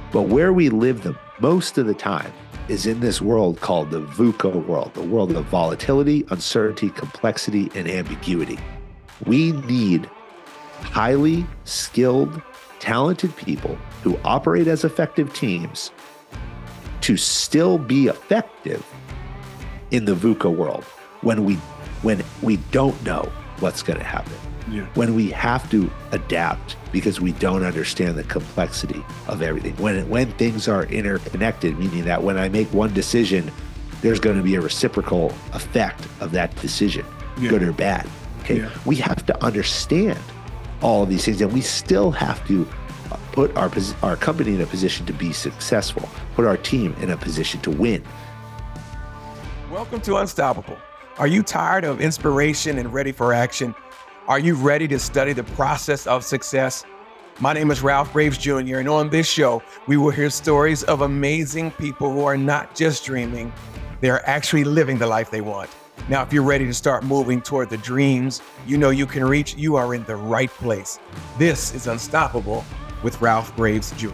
But where we live the most of the time is in this world called the VUCA world, the world of volatility, uncertainty, complexity, and ambiguity. We need highly skilled, talented people who operate as effective teams to still be effective in the VUCA world when we don't know what's going to happen. Yeah. When we have to adapt because we don't understand the complexity of everything. When things are interconnected, meaning that when I make one decision, there's going to be a reciprocal effect of that decision, good or bad. Okay. Yeah. We have to understand all of these things, and we still have to put our company in a position to be successful, put our team in a position to win. Welcome to Unstoppable. Are you tired of inspiration and ready for action? Are you ready to study the process of success? My name is Ralph Graves Jr., and on this show, we will hear stories of amazing people who are not just dreaming, they are actually living the life they want. Now, if you're ready to start moving toward the dreams you know you can reach, you are in the right place. This is Unstoppable with Ralph Graves Jr.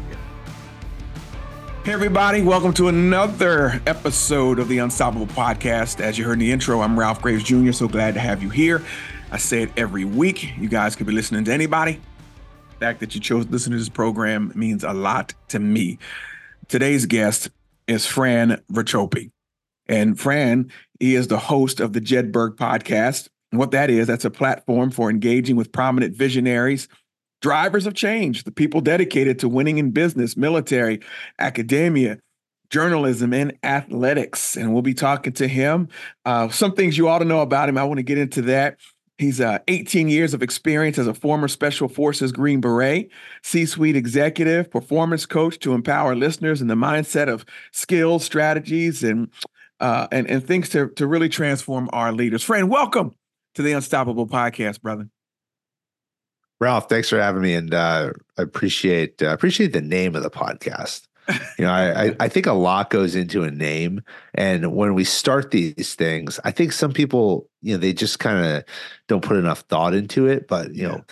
Hey, everybody. Welcome to another episode of the Unstoppable Podcast. As you heard in the intro, I'm Ralph Graves Jr., so glad to have you here. I say it every week. You guys could be listening to anybody. The fact that you chose to listen to this program means a lot to me. Today's guest is Fran Varchopi. And Fran, he is the host of the Jedburgh podcast. And what that is, that's a platform for engaging with prominent visionaries, drivers of change, the people dedicated to winning in business, military, academia, journalism, and athletics. And we'll be talking to him. Some things you ought to know about him. I want to get into that. He's 18 years of experience as a former Special Forces Green Beret, C-suite executive, performance coach to empower listeners in the mindset of skills, strategies, and things to really transform our leaders. Fran, welcome to the Unstoppable Podcast, brother. Ralph, thanks for having me, and I appreciate the name of the podcast. You know, I think a lot goes into a name, and when we start these things, I think some people, you know, they just kind of don't put enough thought into it. But you know,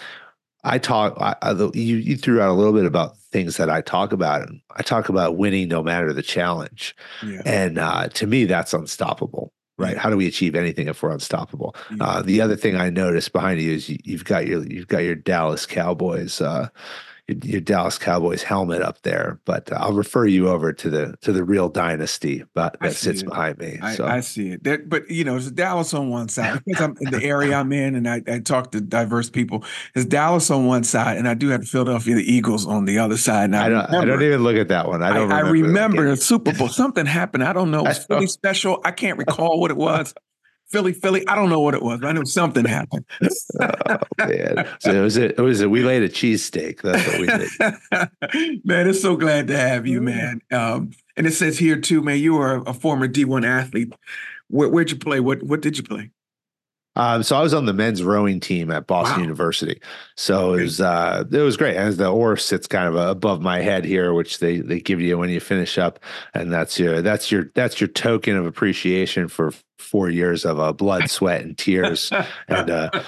you threw out a little bit about things that I talk about, and I talk about winning no matter the challenge, and to me, that's unstoppable. Right? How do we achieve anything if we're unstoppable? The other thing I noticed behind you is you've got your Dallas Cowboys, your Dallas Cowboys helmet up there. But I'll refer you over to the real dynasty, but that sits behind me. I see it. But you know, there's Dallas on one side because I'm in the area I'm in, and I talk to diverse people. There's Dallas on one side, and I do have the Philadelphia Eagles on the other side. And I don't even look at that one. I remember the Super Bowl. Something happened. I don't know. It was Philly special. I can't recall what it was. Philly. I don't know what it was. But I know something happened. Oh, man. So we laid a cheesesteak. That's what we did. Man, it's so glad to have you, man. And it says here too, man, you were a former D1 athlete. Where'd you play? What did you play? So I was on the men's rowing team at Boston University. So it was great. As the oar sits kind of above my head here, which they give you when you finish up, and that's your token of appreciation for 4 years of blood, sweat, and tears, and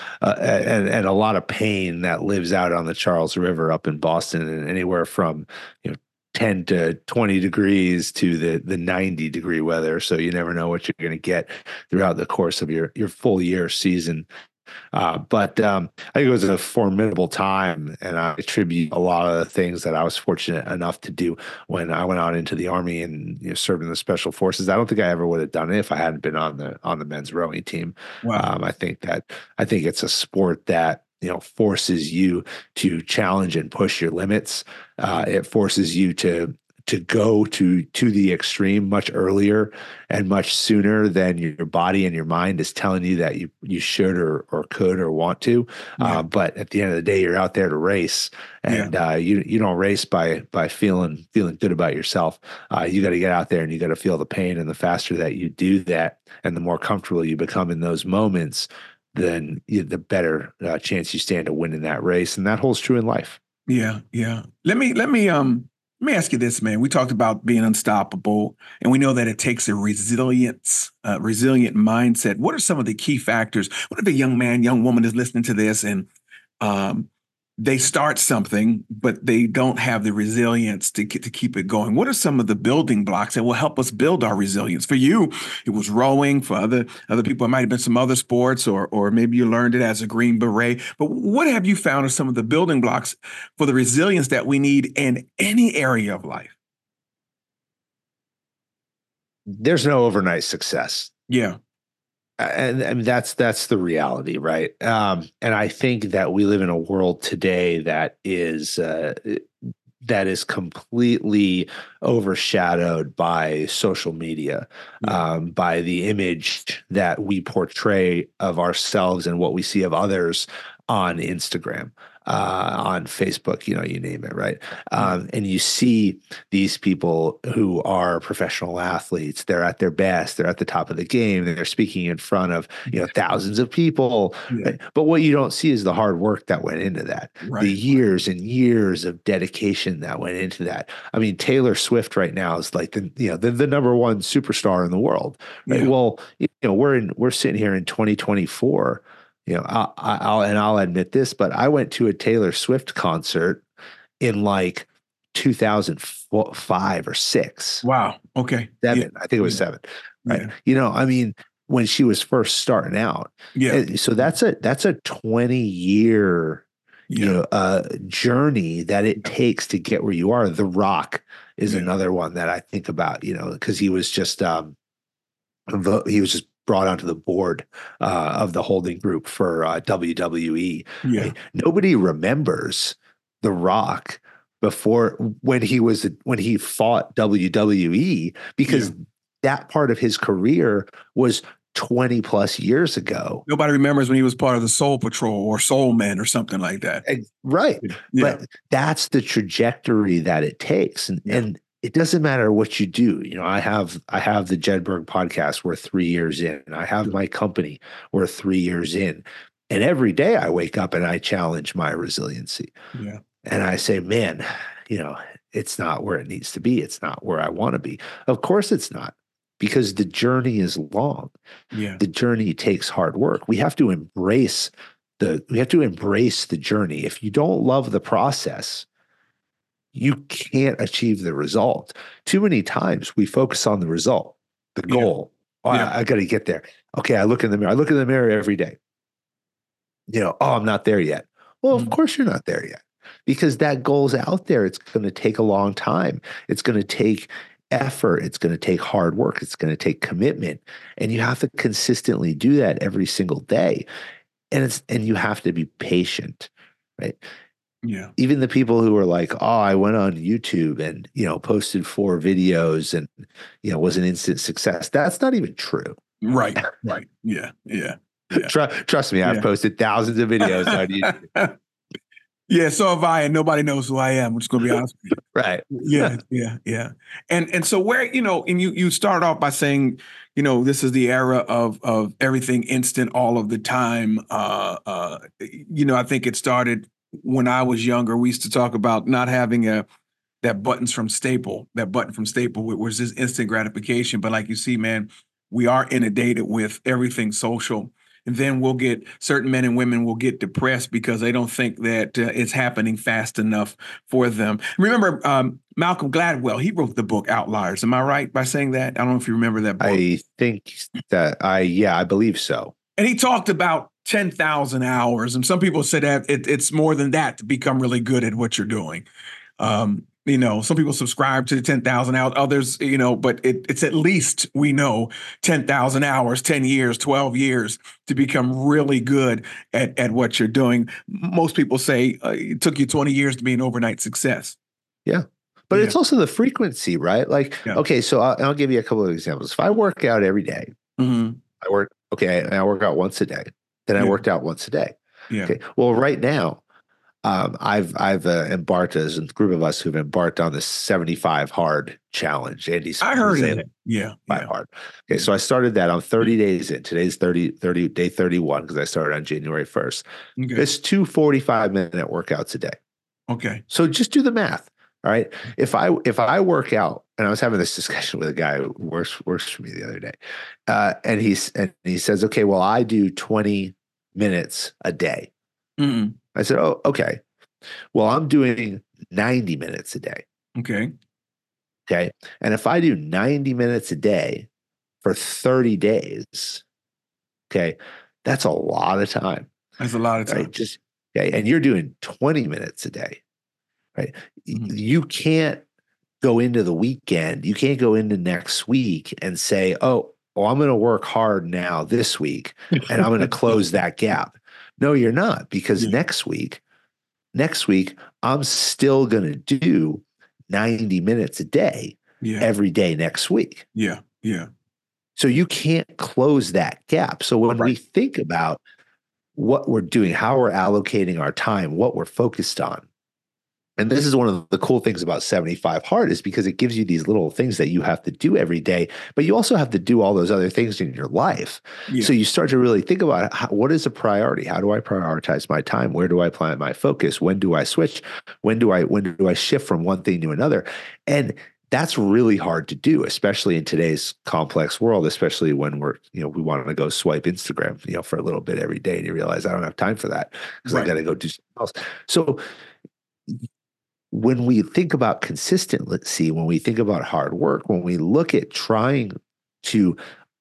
a lot of pain that lives out on the Charles River up in Boston, and anywhere from 10 to 20 degrees to the 90 degree weather. So you never know what you're going to get throughout the course of your full year season. But I think it was a formidable time, and I attribute a lot of the things that I was fortunate enough to do when I went out into the Army and served in the Special Forces. I don't think I ever would have done it if I hadn't been on the men's rowing team. Wow. I think it's a sport that forces you to challenge and push your limits. It forces you to go to the extreme much earlier and much sooner than your body and your mind is telling you that you should or could or want to. But at the end of the day, you're out there to race, and you don't race by feeling good about yourself. You got to get out there and you got to feel the pain. And the faster that you do that, and the more comfortable you become in those moments, then the better chance you stand to win in that race. And that holds true in life. Yeah. Let me ask you this, man. We talked about being unstoppable, and we know that it takes a resilient mindset. What are some of the key factors? What if a young man, young woman is listening to this and they start something, but they don't have the resilience to keep it going. What are some of the building blocks that will help us build our resilience? For you, it was rowing. For other people, it might have been some other sports, or maybe you learned it as a Green Beret. But what have you found are some of the building blocks for the resilience that we need in any area of life? There's no overnight success. Yeah. And that's the reality, right? And I think that we live in a world today that is completely overshadowed by social media, by the image that we portray of ourselves and what we see of others on Instagram, on Facebook, you name it, right? And you see these people who are professional athletes, they're at their best, they're at the top of the game, they're speaking in front of, thousands of people. Right? But what you don't see is the hard work that went into that, the years and years of dedication that went into that. I mean, Taylor Swift right now is like the number one superstar in the world. Right? Yeah. Well, we're sitting here in 2024. I'll admit this, but I went to a Taylor Swift concert in like 2005 or 6. Wow. Okay. 7. Yeah. I think it was 7. Right. Yeah. I mean, when she was first starting out. Yeah. So that's a 20-year journey that it takes to get where you are. The Rock is another one that I think about, because he was just brought onto the board of the holding group for WWE. Yeah. Right? Nobody remembers The Rock before when he fought WWE, because that part of his career was 20 plus years ago. Nobody remembers when he was part of the Soul Patrol or Soul Men or something like that. Right. Yeah. But that's the trajectory that it takes. And it doesn't matter what you do. I have the Jedberg podcast. We're 3 years in. I have my company. We're 3 years in. And every day I wake up and I challenge my resiliency. Yeah. And I say, man, it's not where it needs to be. It's not where I want to be. Of course it's not, because the journey is long. Yeah. The journey takes hard work. We have to embrace the journey. If you don't love the process, you can't achieve the result. Too many times we focus on the result, the goal. I got to get there. Okay, I look in the mirror. I look in the mirror every day. I'm not there yet. Well, of course you're not there yet, because that goal's out there. It's going to take a long time. It's going to take effort. It's going to take hard work. It's going to take commitment. And you have to consistently do that every single day. And you have to be patient, right? Yeah. Even the people who are like, oh, I went on YouTube and, posted 4 videos and, was an instant success. That's not even true. Right. Right. Yeah. Yeah. Trust me, I've posted thousands of videos on YouTube. Yeah, so have I, and nobody knows who I am. I'm just going to be honest with you. Right. Yeah. And so where, and you start off by saying, this is the era of everything instant all of the time. I think it started when I was younger. We used to talk about not having that button from Staple, which is instant gratification. But like you see, man, we are inundated with everything social. And then certain men and women will get depressed because they don't think that it's happening fast enough for them. Remember, Malcolm Gladwell, he wrote the book Outliers. Am I right by saying that? I don't know if you remember that book. I think that I believe so. And he talked about 10,000 hours. And some people say that it's more than that to become really good at what you're doing. Some people subscribe to the 10,000 hours, others, but it's at least, 10,000 hours, 10 years, 12 years to become really good at what you're doing. Most people say it took you 20 years to be an overnight success. Yeah. But it's also the frequency, right? Like, okay, so I'll give you a couple of examples. If I work out every day, I work out once a day, then I worked out once a day. Yeah. Okay. Well, right now, I've embarked, as a group of us who've embarked on this 75 hard challenge. Andy's I heard it. Yeah. Hard. Okay. So I started that on 30 days in. Today's day 31, because I started on January 1st. Okay. It's 2 45-minute workouts a day. Okay. So just do the math. All right. If I work out, and I was having this discussion with a guy who works for me the other day, and he says, okay, well, I do 20 minutes a day. I said, oh, okay. Well, I'm doing 90 minutes a day. Okay. Okay. And if I do 90 minutes a day for 30 days, okay, that's a lot of time. That's a lot of time. Right. Just okay. And you're doing 20 minutes a day. Right. Mm-hmm. You can't go into the weekend. You can't go into next week and say, oh, I'm going to work hard now this week and I'm going to close that gap. No, you're not, because next week, I'm still going to do 90 minutes a day every day next week. Yeah. Yeah. So you can't close that gap. So when we think about what we're doing, how we're allocating our time, what we're focused on, and this is one of the cool things about 75 Hard, is because it gives you these little things that you have to do every day, but you also have to do all those other things in your life. Yeah. So you start to really think about what is a priority? How do I prioritize my time? Where do I plant my focus? When do I switch? When do I shift from one thing to another? And that's really hard to do, especially in today's complex world, especially when we want to go swipe Instagram, for a little bit every day, and you realize I don't have time for that because I got to go do something else. So when we think about consistency, when we think about hard work, when we look at trying to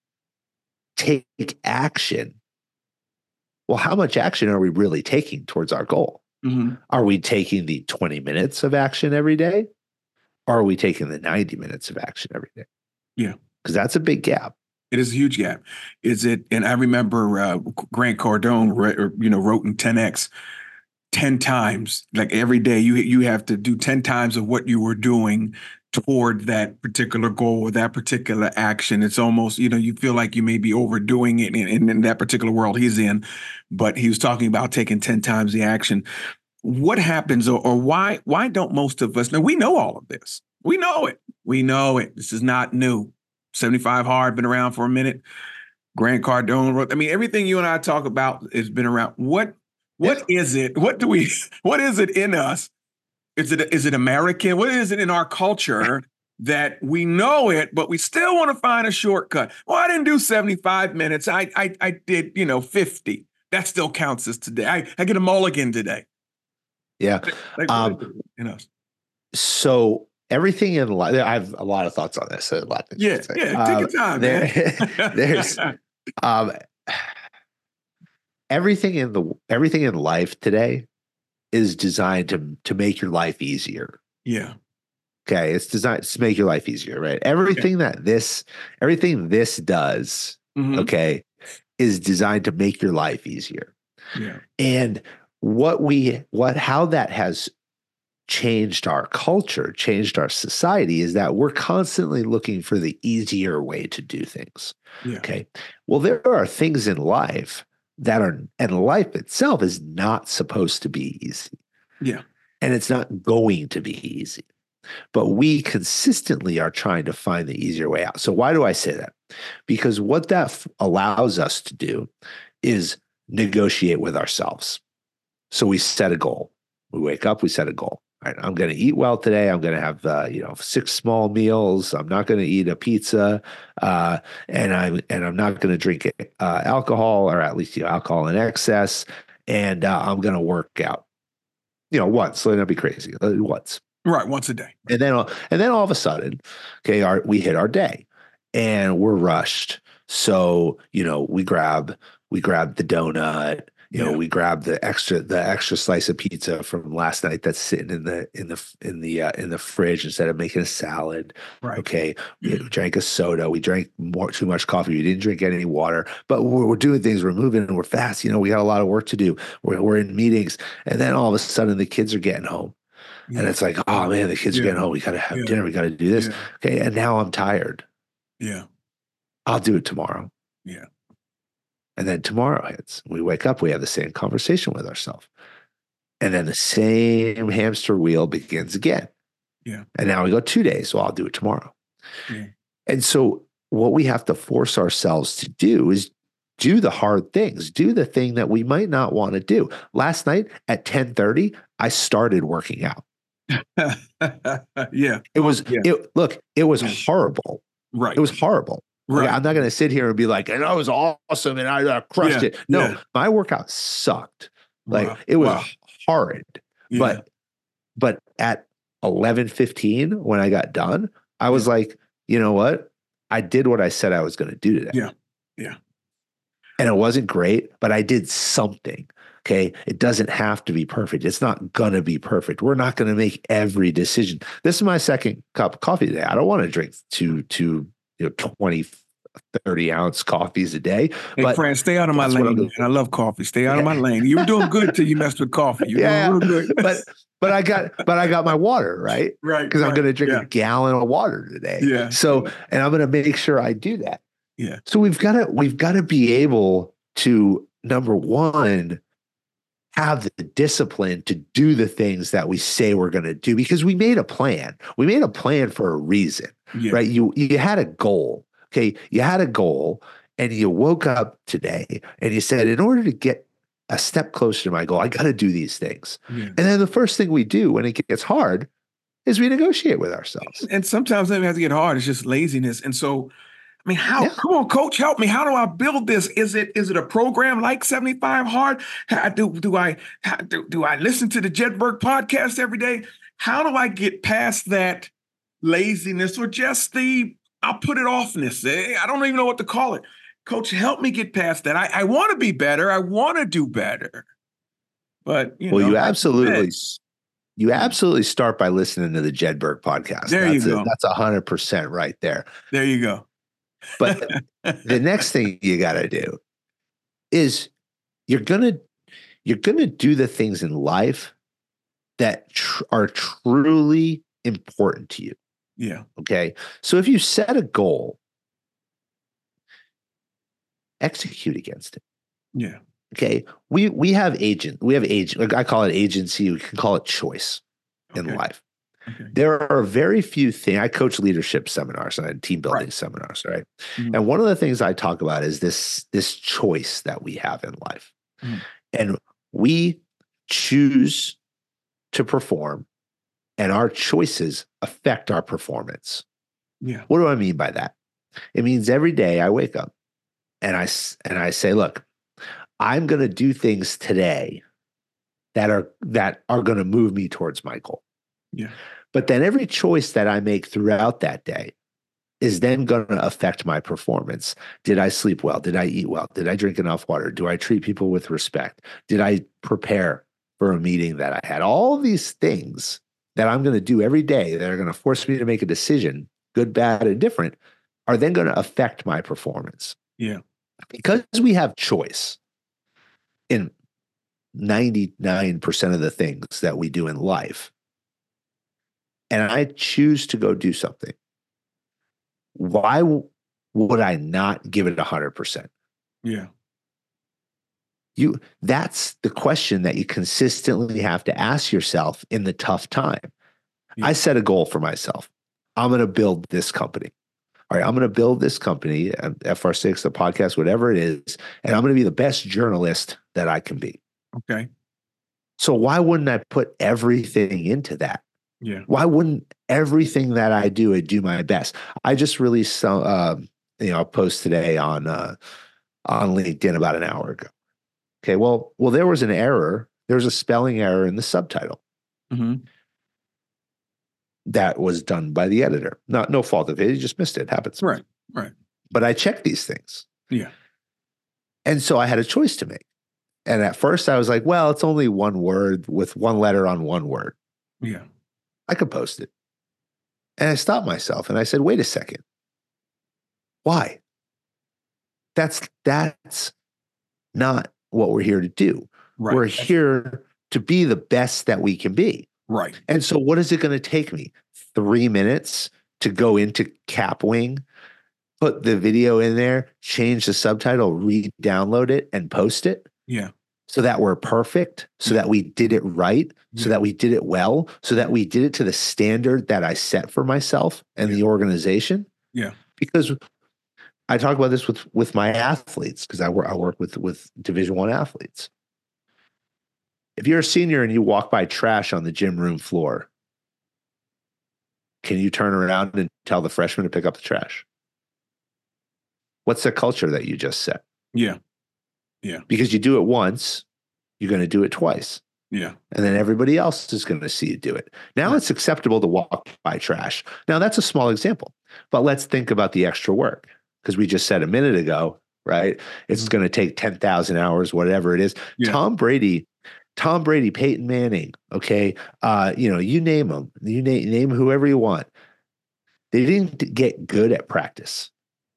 take action, well, how much action are we really taking towards our goal? Mm-hmm. Are we taking the 20 minutes of action every day? Or are we taking the 90 minutes of action every day? Yeah. Because that's a big gap. It is a huge gap. And I remember Grant Cardone, wrote in 10X, 10 times, like every day you have to do 10 times of what you were doing toward that particular goal or that particular action. It's almost, you feel like you may be overdoing it in that particular world he's in, but he was talking about taking 10 times the action. What happens or why don't most of us, now we know all of this. We know it. This is not new. 75 Hard, been around for a minute. Grant Cardone wrote, everything you and I talk about has been around. What is it? What is it in us? Is it American? What is it in our culture that we know it, but we still want to find a shortcut? Well, I didn't do 75 minutes. I did, 50. That still counts as today. I get a mulligan today. Yeah. In us. So everything in life, I have a lot of thoughts on this. Take your time, man. There's everything in life today is designed to make your life easier. Yeah. Okay. It's designed to make your life easier, right? Everything this does, mm-hmm. okay, is designed to make your life easier. Yeah. And how that has changed our culture, changed our society, is that we're constantly looking for the easier way to do things. Yeah. Okay. Well, there are things in life and life itself is not supposed to be easy. Yeah. And it's not going to be easy. But we consistently are trying to find the easier way out. So why do I say that? Because what that allows us to do is negotiate with ourselves. So we set a goal. We wake up, we set a goal. All right, I'm going to eat well today. I'm going to have 6 small meals. I'm not going to eat a pizza, and I'm not going to drink alcohol, or at least alcohol in excess. And I'm going to work out, once. Let me not be crazy. Once, right? Once a day. And then all of a sudden, okay, we hit our day, and we're rushed. So we grab the donut. We grab the extra slice of pizza from last night that's sitting in the fridge instead of making a salad. Right. Okay. We drank a soda. We drank too much coffee. We didn't drink any water. But we're doing things. We're moving and we're fast. We got a lot of work to do. We're in meetings, and then all of a sudden the kids are getting home, and it's like, oh man, the kids are getting home. We got to have dinner. We got to do this. Yeah. Okay. And now I'm tired. Yeah. I'll do it tomorrow. Yeah. And then tomorrow hits. We wake up, we have the same conversation with ourselves. And then the same hamster wheel begins again. Yeah. And now we go 2 days. So I'll do it tomorrow. Yeah. And so what we have to force ourselves to do is do the hard things, do the thing that we might not want to do. Last night at 10:30, I started working out. Yeah. It was horrible. Right. It was horrible. Right. I'm not going to sit here and be like, and I was awesome and I crushed it. No, my workout sucked. Like it was horrid. Yeah. But at 11:15 when I got done, I was like, you know what? I did what I said I was going to do today. Yeah. Yeah. And it wasn't great, but I did something. Okay. It doesn't have to be perfect. It's not going to be perfect. We're not going to make every decision. This is my second cup of coffee today. I don't want to drink two 20, 30-ounce coffees a day. Hey, but friend, stay out of my lane, man. I love coffee. Stay out of my lane. You were doing good till you messed with coffee. You were doing real good. but I got my water, right? Right. Because I'm going to drink a gallon of water today. Yeah. So, and I'm going to make sure I do that. Yeah. So we've got to be able to, number one, have the discipline to do the things that we say we're going to do, because we made a plan. We made a plan for a reason, right? You had a goal. Okay. You had a goal and you woke up today and you said, in order to get a step closer to my goal, I got to do these things. Yeah. And then the first thing we do when it gets hard is we negotiate with ourselves. And sometimes it has to get hard. It's just laziness. And so, I mean, how? Yeah. Come on, coach, help me. How do I build this? Is it a program like 75 Hard? Do I listen to the Jed Burke podcast every day? How do I get past that laziness or just I'll put it offness? I don't even know what to call it. Coach, help me get past that. I want to be better. I want to do better. But you absolutely start by listening to the Jed Burke podcast. You go. That's 100% right there. There you go. But the next thing you got to do is you're gonna do the things in life that are truly important to you. Yeah. Okay. So if you set a goal, execute against it. Yeah. Okay. We have agent. I call it agency. We can call it choice in life. Okay. There are very few things. I coach leadership seminars and team building seminars, right? Mm-hmm. And one of the things I talk about is this choice that we have in life. Mm-hmm. And we choose to perform, and our choices affect our performance. Yeah. What do I mean by that? It means every day I wake up and I say, look, I'm going to do things today that are going to move me towards my goal. Yeah. But then every choice that I make throughout that day is then going to affect my performance. Did I sleep well? Did I eat well? Did I drink enough water? Do I treat people with respect? Did I prepare for a meeting that I had? All these things that I'm going to do every day that are going to force me to make a decision, good, bad, and different, are then going to affect my performance. Yeah. Because we have choice in 99% of the things that we do in life, and I choose to go do something, why would I not give it 100%? Yeah. That's the question that you consistently have to ask yourself in the tough time. Yeah. I set a goal for myself. I'm going to build this company. All right, I'm going to build this company, FR6, the podcast, whatever it is, and I'm going to be the best journalist that I can be. Okay. So why wouldn't I put everything into that? Yeah. Why wouldn't everything that I do my best? I just released a post today on LinkedIn about an hour ago. Okay, well, there was an error. There was a spelling error in the subtitle. Mm-hmm. That was done by the editor. No fault of it. He just missed it. It happens. Right. But I checked these things. Yeah. And so I had a choice to make. And at first I was like, well, it's only one word with one letter on one word. Yeah. I could post it. And I stopped myself and I said, wait a second. Why? That's not what we're here to do. Right. We're here to be the best that we can be. Right. And so what is it going to take me? 3 minutes to go into Capwing, put the video in there, change the subtitle, re-download it, and post it? Yeah. So that we're perfect, so that we did it right, so that we did it well, so that we did it to the standard that I set for myself and the organization. Yeah. Because I talk about this with my athletes, because I work with Division I athletes. If you're a senior and you walk by trash on the gym room floor, can you turn around and tell the freshman to pick up the trash? What's the culture that you just set? Yeah. Yeah. Because you do it once, you're going to do it twice. Yeah. And then everybody else is going to see you do it. Now Right. it's acceptable to walk by trash. Now that's a small example, but let's think about the extra work, because we just said a minute ago, right? It's going to take 10,000 hours, whatever it is. Yeah. Tom Brady, Peyton Manning, okay, you name them, you name whoever you want. They didn't get good at practice.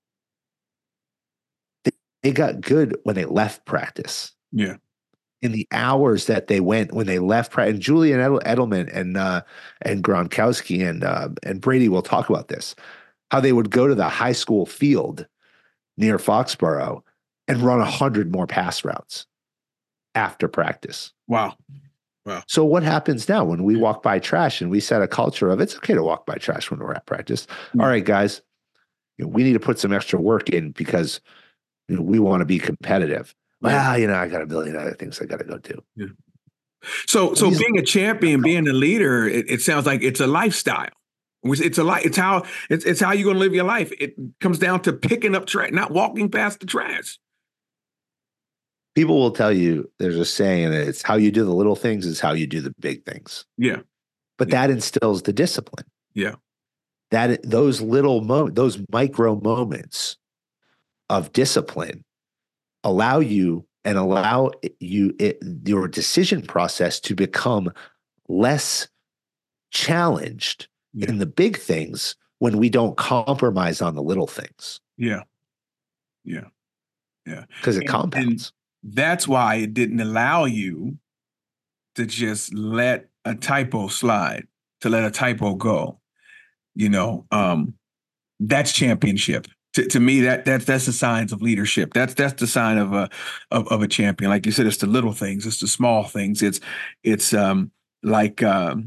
They got good when they left practice. Yeah. In the hours that they went when they left practice. And Julian Edelman and Gronkowski and Brady will talk about this, how they would go to the high school field near Foxborough and run 100 more pass routes after practice. Wow. Wow. So what happens now when we walk by trash and we set a culture of it's okay to walk by trash when we're at practice? All right, guys, we need to put some extra work in because we want to be competitive. Well, I got a billion other things I got to go do. Yeah. So being a champion, being a leader, it sounds like it's a lifestyle. It's how you're going to live your life. It comes down to picking up trash, not walking past the trash. People will tell you there's a saying that it's how you do the little things is how you do the big things. Yeah. But that instills the discipline. Yeah. That those little moments, those micro moments of discipline allow you and allow your decision process to become less challenged in the big things when we don't compromise on the little things. Yeah. Yeah. Yeah. Because it compounds. And that's why it didn't allow you to just let a typo slide, to let a typo go. That's championship. To me, that's the signs of leadership. That's the sign of a champion. Like you said, it's the little things, it's the small things. It's like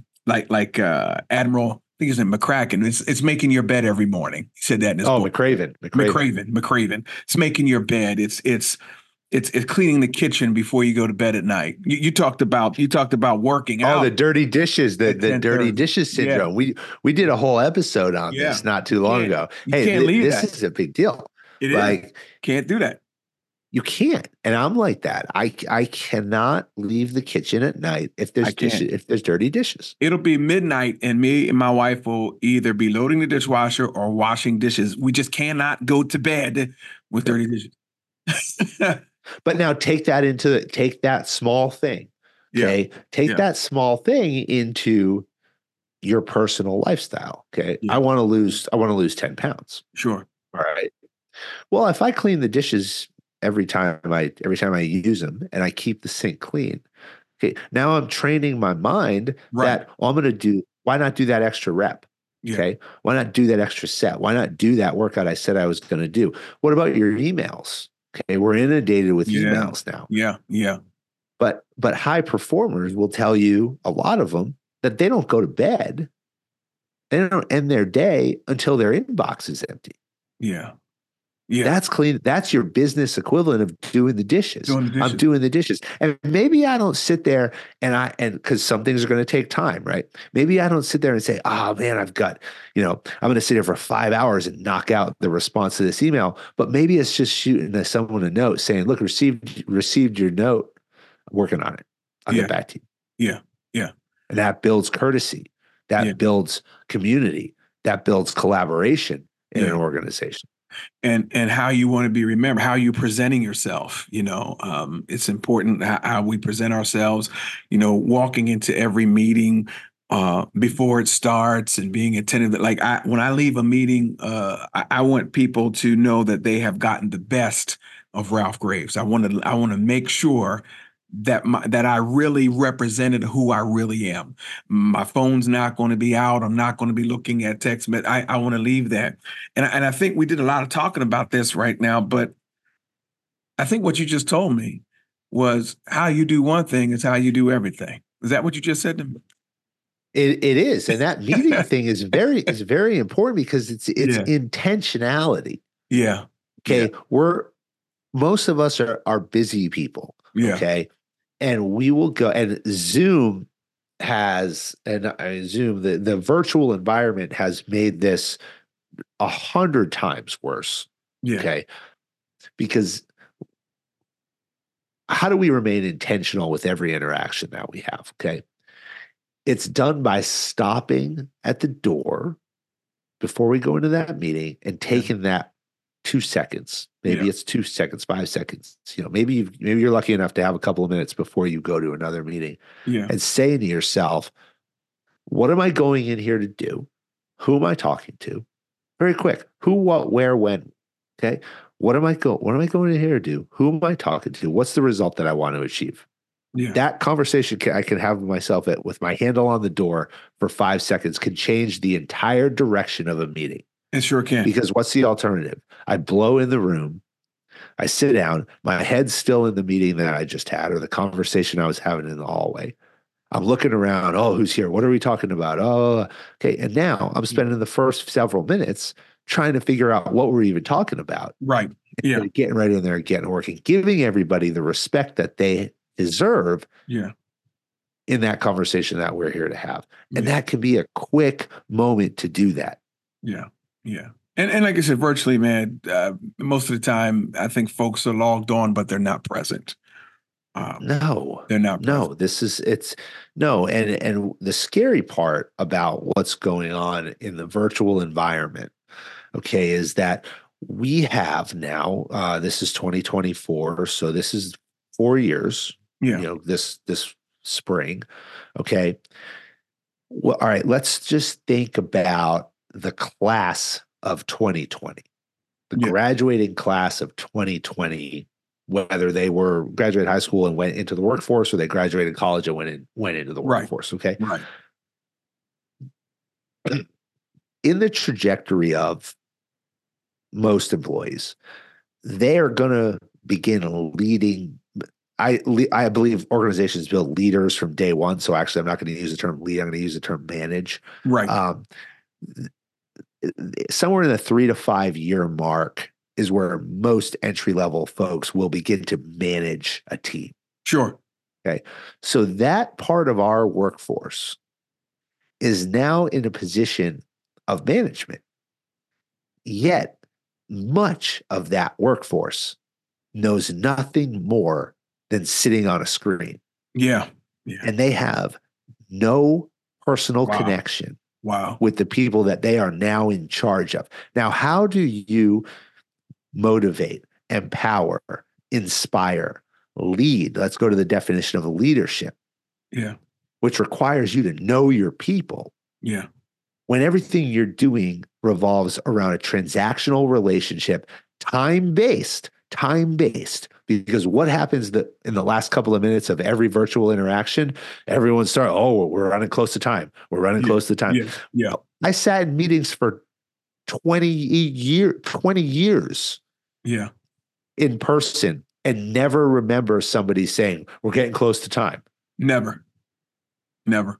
Admiral, I think his name McCracken. It's making your bed every morning. He said that in his book. McCraven. It's making your bed. It's cleaning the kitchen before you go to bed at night. You talked about working out. Oh, the dirty dishes, the dirty dishes syndrome. Yeah. We did a whole episode on this not too long ago. Hey, this is a big deal. It is. Can't do that. You can't. And I'm like that. I cannot leave the kitchen at night if there's dirty dishes. It'll be midnight and me and my wife will either be loading the dishwasher or washing dishes. We just cannot go to bed with dirty dishes. But now take that small thing. Okay. Yeah. Take that small thing into your personal lifestyle. Okay. Yeah. I want to lose 10 pounds. Sure. All right. Well, if I clean the dishes every time I use them and I keep the sink clean. Okay. Now I'm training my mind that I'm going to do, why not do that extra rep? Yeah. Okay. Why not do that extra set? Why not do that workout I said I was going to do? What about your emails? Okay, we're inundated with emails now. Yeah, yeah. But high performers will tell you, a lot of them, that they don't go to bed. They don't end their day until their inbox is empty. Yeah. Yeah. That's clean. That's your business equivalent of doing the dishes. I'm doing the dishes. And maybe I don't sit there and because some things are going to take time, right? Maybe I don't sit there and say, oh man, I've got, I'm going to sit here for 5 hours and knock out the response to this email. But maybe it's just shooting someone a note saying, look, received your note. I'm working on it. I'll get back to you. Yeah. Yeah. And that builds courtesy. That builds community. That builds collaboration in an organization. And how you want to be remembered, how you're presenting yourself. It's important how we present ourselves, walking into every meeting before it starts and being attentive. Like when I leave a meeting, I want people to know that they have gotten the best of Ralph Graves. I want to make sure that I really represented who I really am. My phone's not going to be out. I'm not going to be looking at text, but I want to leave that. And I think we did a lot of talking about this right now, but I think what you just told me was how you do one thing is how you do everything. Is that what you just said to me? It is. And that meeting thing is very important because it's intentionality. Yeah. Okay. Yeah. Most of us are busy people. Yeah. Okay. And we will go, and Zoom has, the virtual environment has made this 100 times worse. Yeah. Okay. Because how do we remain intentional with every interaction that we have? Okay. It's done by stopping at the door before we go into that meeting and taking that 2 seconds. Maybe it's 2 seconds, 5 seconds. Maybe you're lucky enough to have a couple of minutes before you go to another meeting. And saying to yourself, what am I going in here to do? Who am I talking to? Very quick. Who, what, where, when. Okay. What am I going in here to do? Who am I talking to? What's the result that I want to achieve? That conversation I can have with myself with my handle on the door for 5 seconds can change the entire direction of a meeting. It sure can. Because what's the alternative? I blow in the room. I sit down. My head's still in the meeting that I just had or the conversation I was having in the hallway. I'm looking around. Oh, who's here? What are we talking about? Oh, okay. And now I'm spending the first several minutes trying to figure out what we're even talking about. Right. Yeah. Getting right in there and getting working, giving everybody the respect that they deserve in that conversation that we're here to have. And that can be a quick moment to do that. Yeah. Yeah. And like I said, virtually, man, most of the time, I think folks are logged on, but they're not present. No, they're not. No, And the scary part about what's going on in the virtual environment, okay, is that we have now, this is 2024. So this is 4 years, this spring. Okay. Well, all right, let's just think about the class of 2020, the graduating class of 2020, whether they were graduated high school and went into the workforce or they graduated college and went into the workforce. Okay. Right. In the trajectory of most employees, they are going to begin leading. I believe organizations build leaders from day one. So actually, I'm not going to use the term lead. I'm going to use the term manage. Right. Somewhere in the 3 to 5 year mark is where most entry level folks will begin to manage a team. Sure. Okay. So that part of our workforce is now in a position of management. Yet much of that workforce knows nothing more than sitting on a screen. Yeah. And they have no personal connection with the people that they are now in charge of. Now, how do you motivate, empower, inspire, lead? Let's go to the definition of leadership. Yeah. Which requires you to know your people. Yeah. When everything you're doing revolves around a transactional relationship, time-based, because what happens in the last couple of minutes of every virtual interaction, everyone starts, we're running close to time. We're running close to time. Yeah. I sat in meetings for 20 years in person and never remember somebody saying, we're getting close to time. Never. Well,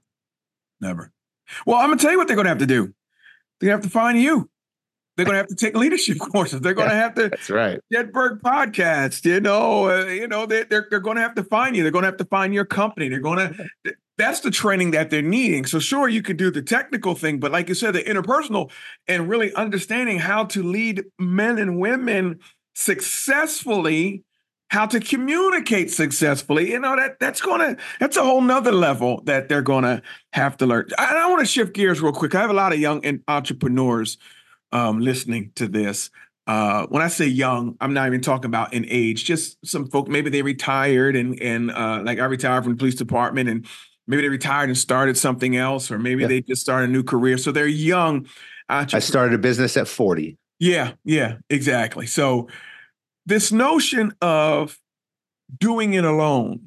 I'm going to tell you what they're going to have to do. They're going to have to find you. They're going to have to take leadership courses. They're going to have to. That's right. Jedburgh podcast. They're going to have to find you. They're going to have to find your company. That's the training that they're needing. So sure, you can do the technical thing, but like you said, the interpersonal and really understanding how to lead men and women successfully, how to communicate successfully. That's a whole nother level that they're going to have to learn. I want to shift gears real quick. I have a lot of young entrepreneurs listening to this. When I say young, I'm not even talking about in age, just some folk, maybe they retired and like I retired from the police department and maybe they retired and started something else, or maybe they just started a new career. So they're young. I started a business at 40. Yeah, exactly. So this notion of doing it alone,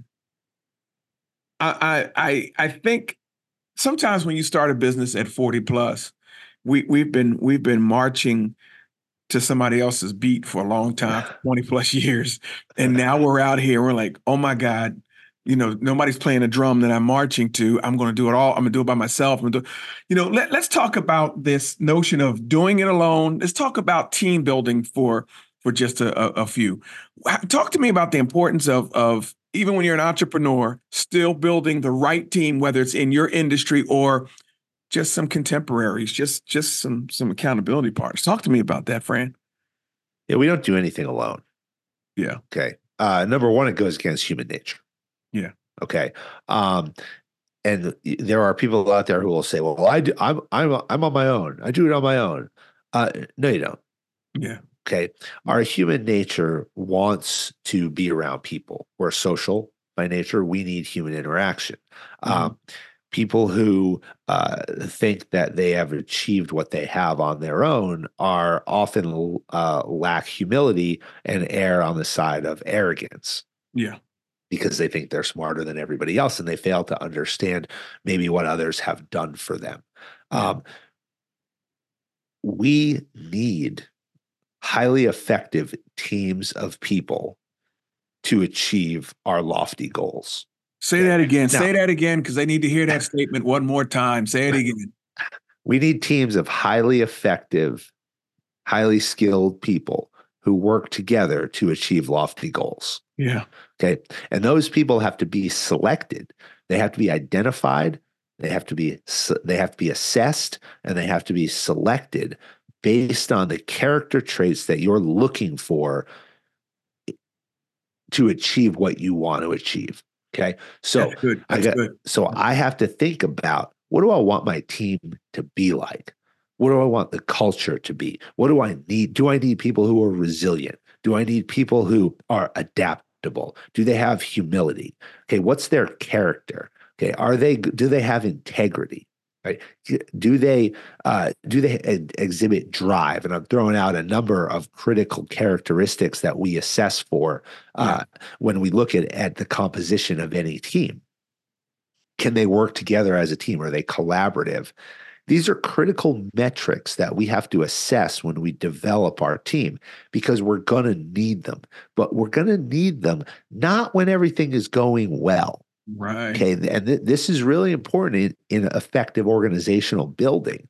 I think sometimes when you start a business at 40 plus, we've been marching to somebody else's beat for a long time, 20 plus years. And now we're out here, we're like, oh my God, nobody's playing a drum that I'm marching to. I'm going to do it all. I'm going to do it by myself. Let's talk about this notion of doing it alone. Let's talk about team building for just a few. Talk to me about the importance of even when you're an entrepreneur, still building the right team, whether it's in your industry or just some contemporaries, just some accountability partners. Talk to me about that, Fran. Yeah, we don't do anything alone. Yeah. Okay. number one, it goes against human nature. Yeah. Okay. And there are people out there who will say, "Well, I'm on my own. I do it on my own." No, you don't. Yeah. Okay. Our human nature wants to be around people. We're social by nature. We need human interaction. People who think that they have achieved what they have on their own are often lack humility and err on the side of arrogance. Yeah. Because they think they're smarter than everybody else and they fail to understand maybe what others have done for them. We need highly effective teams of people to achieve our lofty goals. Say that again. Say that again, because they need to hear that statement one more time. Say it again. We need teams of highly effective, highly skilled people who work together to achieve lofty goals. Yeah. Okay. And those people have to be selected. They have to be identified. They have to be assessed, and they have to be selected based on the character traits that you're looking for to achieve what you want to achieve. Okay. So so I have to think about, what do I want my team to be like? What do I want the culture to be? What do I need? Do I need people who are resilient? Do I need people who are adaptable? Do they have humility? Okay. What's their character? Okay. Do they have integrity? Right? Do they exhibit drive? And I'm throwing out a number of critical characteristics that we assess for when we look at the composition of any team. Can they work together as a team? Are they collaborative? These are critical metrics that we have to assess when we develop our team, because we're going to need them. But we're going to need them not when everything is going well. Right. Okay. And this is really important in effective organizational building.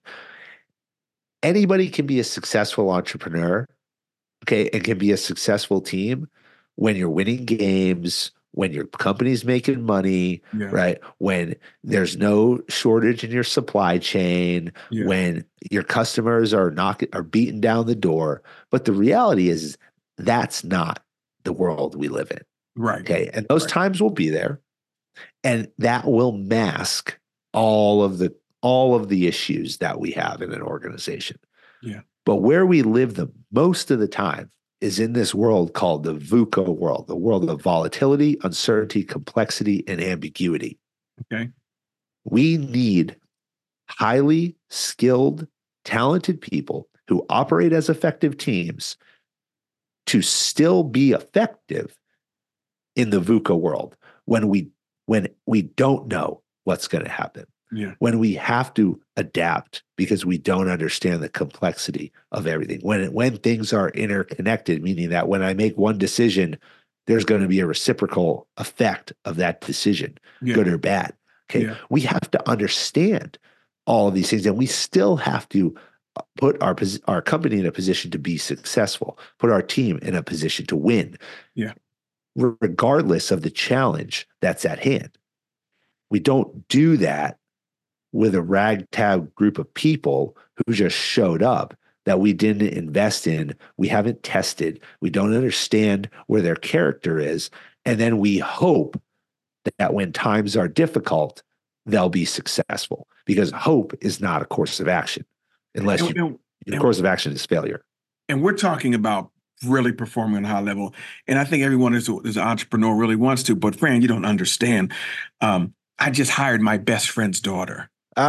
Anybody can be a successful entrepreneur, okay, and can be a successful team when you're winning games, when your company's making money, right? When there's no shortage in your supply chain, when your customers are beating down the door. But the reality is that's not the world we live in. Right. Okay. And those times will be there. And that will mask all of the issues that we have in an organization. Yeah. But where we live the most of the time is in this world called the VUCA world, the world of volatility, uncertainty, complexity, and ambiguity. Okay. We need highly skilled, talented people who operate as effective teams to still be effective in the VUCA world when we don't know what's going to happen. When we have to adapt because we don't understand the complexity of everything. When things are interconnected, meaning that when I make one decision, there's going to be a reciprocal effect of that decision, good or bad. Okay. We have to understand all of these things, and we still have to put our company in a position to be successful, put our team in a position to win. Regardless of the challenge that's at hand. We don't do that with a ragtag group of people who just showed up that we didn't invest in, we haven't tested, we don't understand where their character is, and then we hope that when times are difficult, they'll be successful. Because hope is not a course of action, unless the course of action is failure. And we're talking about really performing on a high level. And I think everyone is an entrepreneur really wants to, but Fran, you don't understand. I just hired my best friend's daughter.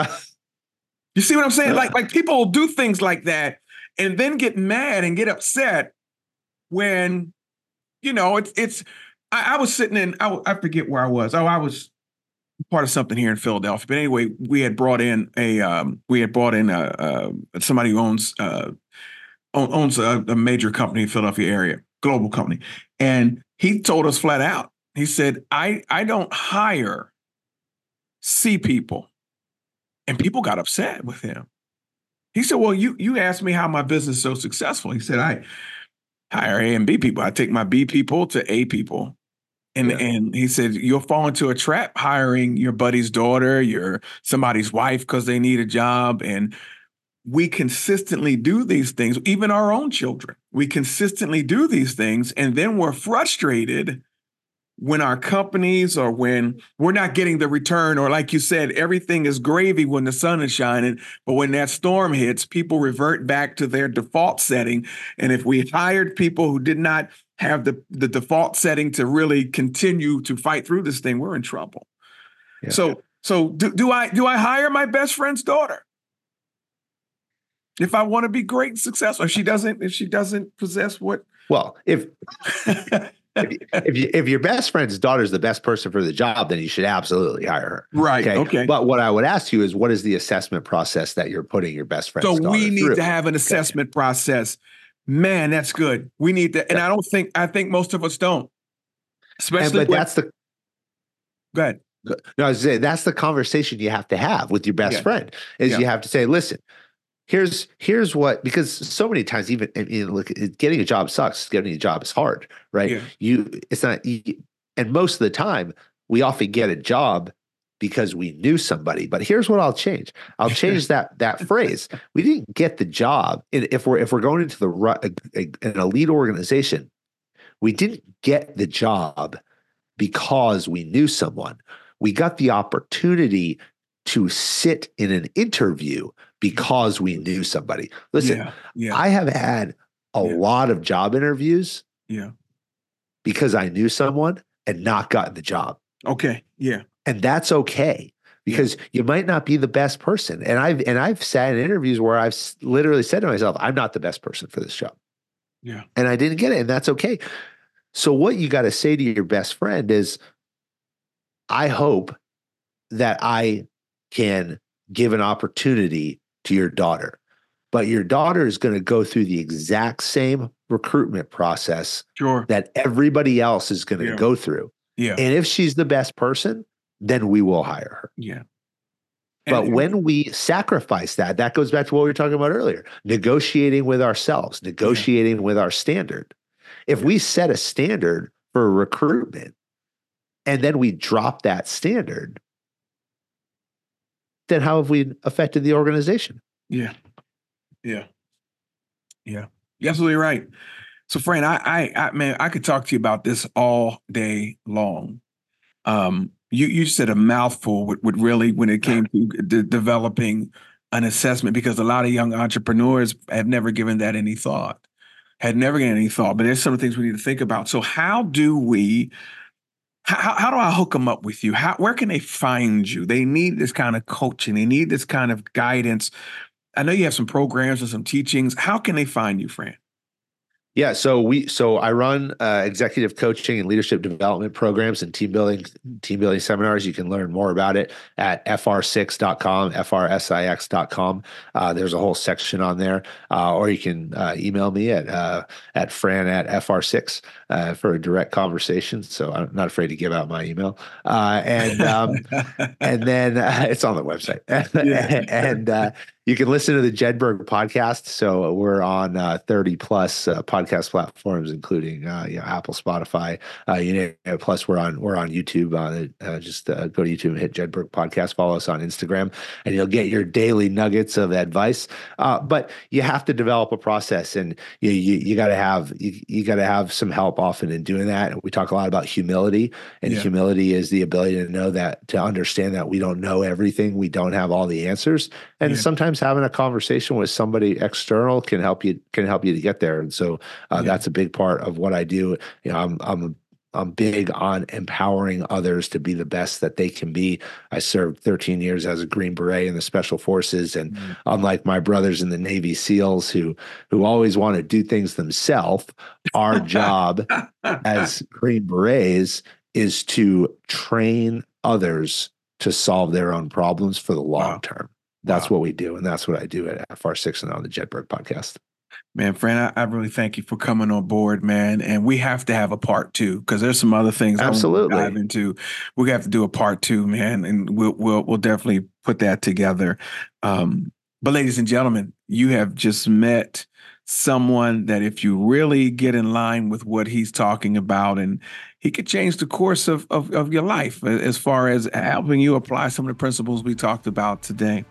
You see what I'm saying? Like people do things like that and then get mad and get upset when, I was sitting in, I forget where I was. I was part of something here in Philadelphia. But anyway, we had brought in somebody who owns a major company in the Philadelphia area, global company. And he told us flat out, he said, I don't hire C people. And people got upset with him. He said, well, you asked me how my business is so successful. He said, I hire A and B people. I take my B people to A people. And he said, you'll fall into a trap hiring your buddy's daughter, somebody's wife, because they need a job. And we consistently do these things, even our own children. We consistently do these things, and then we're frustrated when our companies or when we're not getting the return, or like you said, everything is gravy when the sun is shining. But when that storm hits, people revert back to their default setting. And if we hired people who did not have the default setting to really continue to fight through this thing, we're in trouble. Yeah. So do I hire my best friend's daughter if I want to be great and successful? If she doesn't possess what? Well, if your best friend's daughter is the best person for the job, then you should absolutely hire her. Right. Okay. But what I would ask you is, what is the assessment process that you're putting your best friend's daughter through? So we need to have an assessment process. Man, that's good. We need to, and I think most of us don't. Especially Go ahead. No, I was saying that's the conversation you have to have with your best friend. You have to say, listen, here's what, because so many times, even look, getting a job sucks. Getting a job is hard, right? Yeah. It's not, and most of the time we often get a job because we knew somebody. But here's what I'll change. I'll change that phrase. We didn't get the job. If we're going into an elite organization, we didn't get the job because we knew someone. We got the opportunity to sit in an interview because we knew somebody. Listen, I have had a lot of job interviews because I knew someone and not gotten the job. Okay. Yeah. And that's okay, because you might not be the best person. And I've sat in interviews where I've literally said to myself, I'm not the best person for this job. Yeah. And I didn't get it. And that's okay. So what you got to say to your best friend is, I hope that I can give an opportunity to your daughter, but your daughter is going to go through the exact same recruitment process that everybody else is going to go through. Yeah. And if she's the best person, then we will hire her. Yeah. But when we sacrifice that goes back to what we were talking about earlier, negotiating with ourselves, negotiating with our standard. If we set a standard for recruitment and then we drop that standard, then how have we affected the organization? Yeah. Yeah. Yeah. You're absolutely right. So, Fran, I could talk to you about this all day long. You said a mouthful with really, when it came to developing an assessment, because a lot of young entrepreneurs have never given that any thought, but there's some things we need to think about. So how do I hook them up with you? Where can they find you? They need this kind of coaching. They need this kind of guidance. I know you have some programs and some teachings. How can they find you, Fran? Yeah, so I run executive coaching and leadership development programs and team building seminars. You can learn more about it at fr6.com, frsix.com. There's a whole section on there, or you can email me at fran@fr6 for a direct conversation. So I'm not afraid to give out my email, and then it's on the website, and you can listen to the Jedburgh podcast. So we're on 30 plus podcast platforms, including Apple, Spotify. Plus we're on YouTube. Just go to YouTube and hit Jedburgh podcast. Follow us on Instagram, and you'll get your daily nuggets of advice. But you have to develop a process, and you got to have some help often in doing that. And we talk a lot about humility, and humility is the ability to understand that we don't know everything, we don't have all the answers, and sometimes having a conversation with somebody external can help you to get there. And so that's a big part of what I do. I'm big on empowering others to be the best that they can be. I served 13 years as a Green Beret in the Special Forces, and unlike my brothers in the Navy SEALs who always want to do things themselves, our job as Green Berets is to train others to solve their own problems for the long term. That's what we do, and that's what I do at FR6 and on the Jedburgh podcast. Man, Fran, I really thank you for coming on board, man. And we have to have a part 2, because there's some other things absolutely I want to dive into. We have to do a part 2, man, and we'll definitely put that together. But ladies and gentlemen, you have just met someone that, if you really get in line with what he's talking about, and he could change the course of your life as far as helping you apply some of the principles we talked about today.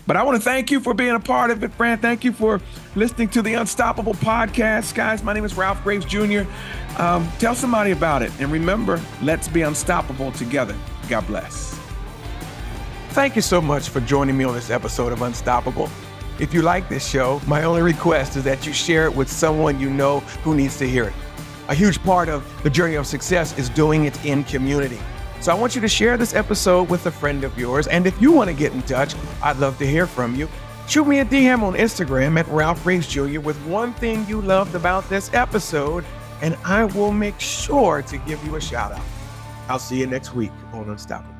But I want to thank you for being a part of it, Fran. Thank you for listening to the Unstoppable podcast. Guys, my name is Ralph Graves Jr. Tell somebody about it. And remember, let's be unstoppable together. God bless. Thank you so much for joining me on this episode of Unstoppable. If you like this show, my only request is that you share it with someone you know who needs to hear it. A huge part of the journey of success is doing it in community. So I want you to share this episode with a friend of yours. And if you want to get in touch, I'd love to hear from you. Shoot me a DM on Instagram at Ralph Graves Jr. with one thing you loved about this episode, and I will make sure to give you a shout out. I'll see you next week on Unstoppable.